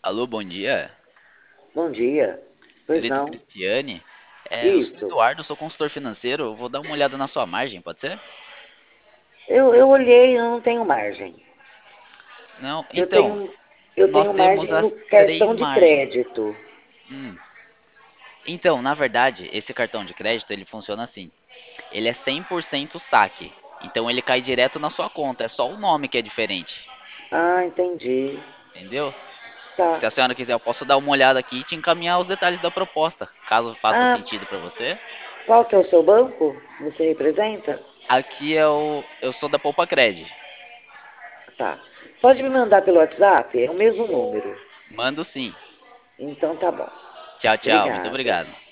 Alô, bom dia. Bom dia. Pois Senhorita não? Cristiane. Eu sou Isso. Eduardo, sou consultor financeiro. Eu vou dar uma olhada na sua margem, pode ser? Eu olhei, eu não tenho margem. Não? Eu Então, tenho, eu nós tenho temos margem as no três cartão de margens. crédito. Hum. Então, na verdade, esse cartão de crédito ele funciona assim. Ele é 100% saque. Então, ele cai direto na sua conta. É só o nome que é diferente. Ah, entendi. Entendeu? Tá. Se a senhora quiser, eu posso dar uma olhada aqui e te encaminhar os detalhes da proposta, caso faça Ah, sentido para você. qual que é o seu banco? Você representa? Aqui eu sou da Poupa Cred. Tá. Pode me mandar pelo WhatsApp? É o mesmo número. Mando sim. Então tá bom. Tchau, tchau. Muito Obrigada. obrigado.